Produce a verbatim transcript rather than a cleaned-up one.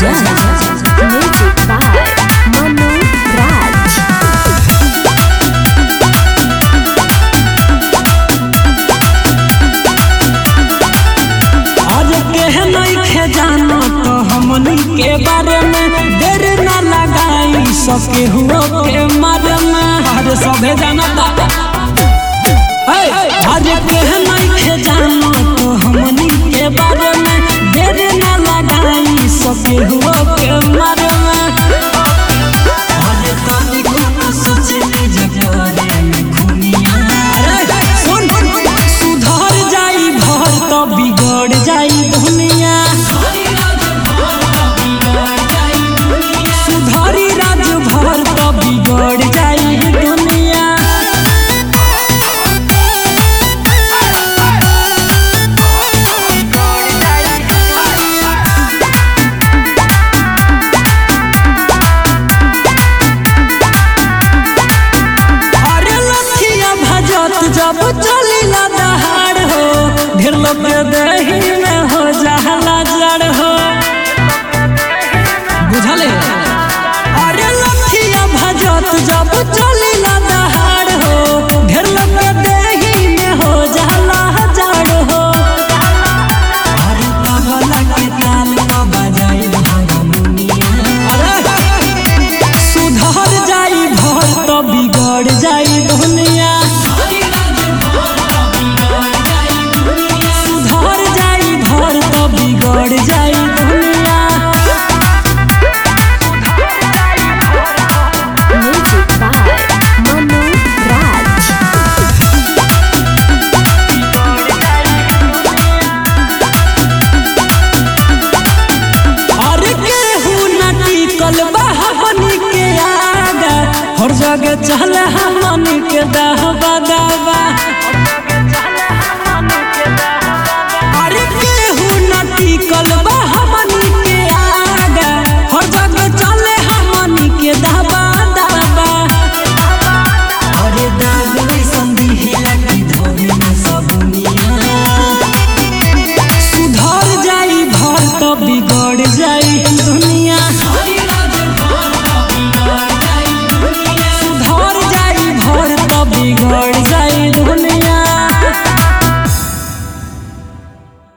Music by Manu Raj. आज के नहीं जानो तो हमनी के बारे में देर न लगाई सके हुआ के मारे में हर सभे जानता। आज के नहीं जानो तो हमनी के बारे में देर न लगाई सके हुआ के मारे में अरे तनी को सोचने जगरे में खुनिया सुन सुधर जाई भर तो बिगड़ जाई दुनिया सुधरी राज भर तो बिगड़ जाई दुनिया। अरे लठिया भजत जब चली ला दहाड़ हो ढेर लोग के देही में हो जाला जड़ हो बुझले। अरे लठिया भजत जब चली ला दहाड़ हो ढेर लोग के देही में हो जाला जड़ हो अरे तबला के ताल को बजाई हारमोनिया अरे सुधर जाई भर तो बिगड़ जाई दुनिया सुधर जाई भर तो बिगड़ जाई दुनिया। Music by Manu Raj. अरे केहू न टिकल बा हमनी के आगा हर जगह चल हमनी के दहबा दबा। अरे केहू न टिकल बा हमनी के आगा हर जगह चल हमनी के दहबा दबा। अरे दाग में संदिहिला की धोरी में सब दुनिया सुधर जाई भर तो बिगड़